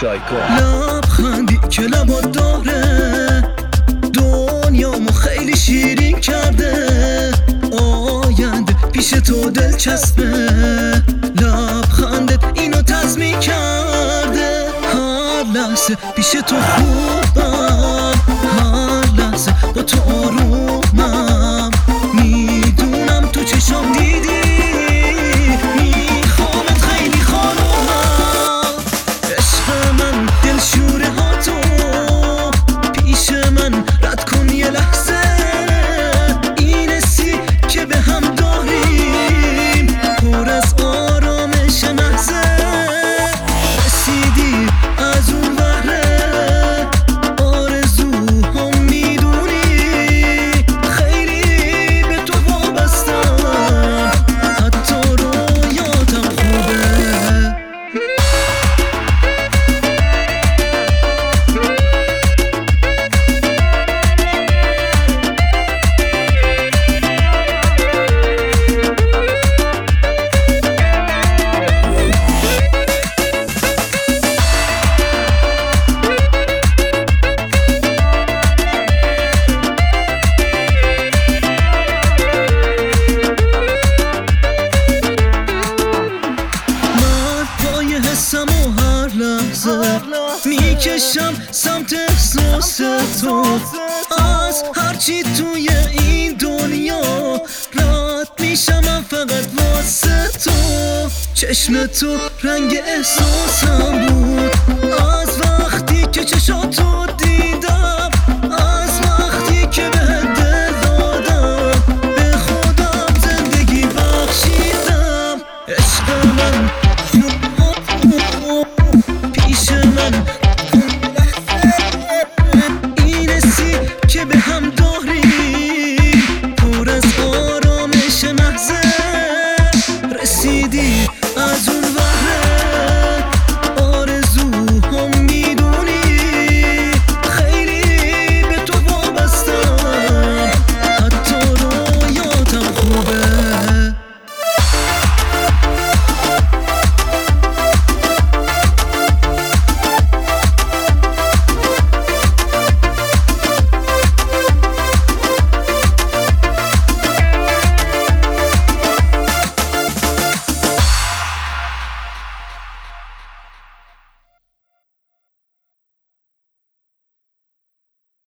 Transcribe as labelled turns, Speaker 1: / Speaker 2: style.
Speaker 1: شایکو.
Speaker 2: لبخندی که لبات داره دنیامو خیلی شیرین کرده، آینده پیش تو دلچسبه، لبخندت اینو تضمین کرده. هر لحظه پیش تو خوبم، هر لحظه با تو آرومم، میدونم تو چشام دیدی میخوامت خیلی خانومم. عشق من دلشوره ها تو پیش من رد کن یه لحظه، این حسی که به هم داریم پر از آرامش محضه. رسیدی از اون بهره آرزوهام میدونی، خیلی به تو وابستم حتی رویاتم خوبه. حسم و هر لحظه میکشم سمت احساس تو، از هرچی توی این دنیا رد میشم من فقط واسه تو. چشم تو رنگ احساسم بود از وقتی که چشاتو دیدم، از وقتی که بهت دل دادم، به خودم زندگی بخشیدم. عشق من